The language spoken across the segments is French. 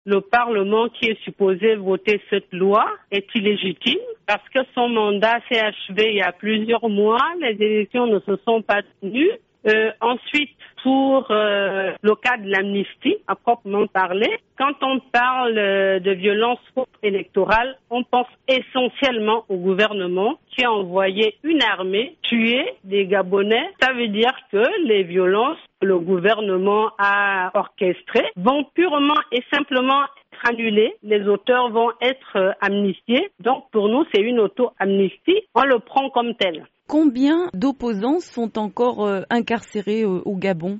Le Parlement qui est supposé voter cette loi est illégitime parce que son mandat s'est achevé il y a plusieurs mois. Les élections ne se sont pas tenues. Ensuite, pour le cas de l'amnistie, à proprement parler, quand on parle de violence électorale, on pense essentiellement au gouvernement qui a envoyé une armée tuer des Gabonais. Ça veut dire que les violences que le gouvernement a orchestrées vont purement et simplement être annulées. Les auteurs vont être amnistiés. Donc pour nous, c'est une auto-amnistie. On le prend comme tel. Combien d'opposants sont encore incarcérés au Gabon?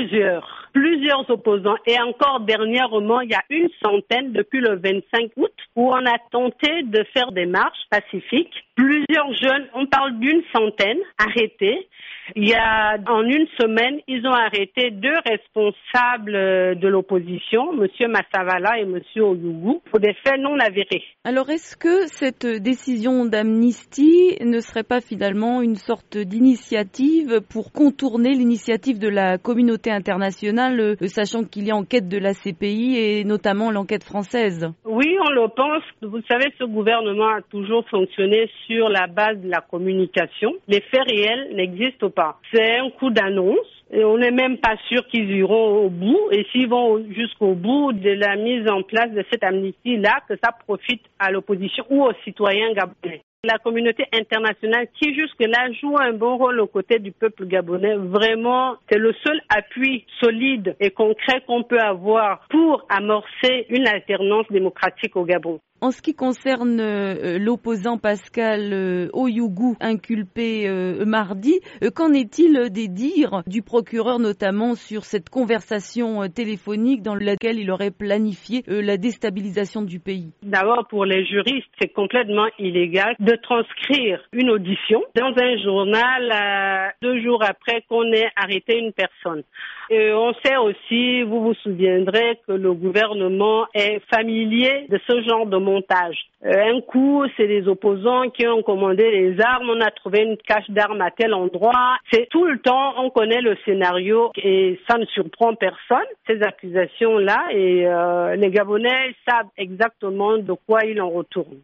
Plusieurs opposants. Et encore dernièrement, il y a une centaine depuis le 25 août où on a tenté de faire des marches pacifiques. Plusieurs jeunes, on parle d'une centaine, arrêtés. Il y a, en une semaine, ils ont arrêté 2 responsables de l'opposition, M. Massavala et M. Oyougou, pour des faits non avérés. Alors, est-ce que cette décision d'amnistie ne serait pas finalement une sorte d'initiative pour contourner l'initiative de la communauté internationale, sachant qu'il y a enquête de la CPI et notamment l'enquête française? Oui, on le pense. Vous savez, ce gouvernement a toujours fonctionné sur la base de la communication. Les faits réels n'existent pas. C'est un coup d'annonce et on n'est même pas sûr qu'ils iront au bout. Et s'ils vont jusqu'au bout de la mise en place de cette amnistie-là, que ça profite à l'opposition ou aux citoyens gabonais. La communauté internationale qui jusque-là joue un bon rôle aux côtés du peuple gabonais, vraiment, c'est le seul appui solide et concret qu'on peut avoir pour amorcer une alternance démocratique au Gabon. En ce qui concerne l'opposant Pascal Oyougou inculpé mardi, qu'en est-il des dires du procureur notamment sur cette conversation téléphonique dans laquelle il aurait planifié la déstabilisation du pays? D'abord, pour les juristes, c'est complètement illégal de transcrire une audition dans un journal 2 jours après qu'on ait arrêté une personne. Et on sait aussi, vous vous souviendrez, que le gouvernement est familier de ce genre de montage. Un coup, c'est les opposants qui ont commandé les armes, on a trouvé une cache d'armes à tel endroit. C'est tout le temps, on connaît le scénario et ça ne surprend personne, ces accusations-là. Et les Gabonais savent exactement de quoi il en retourne.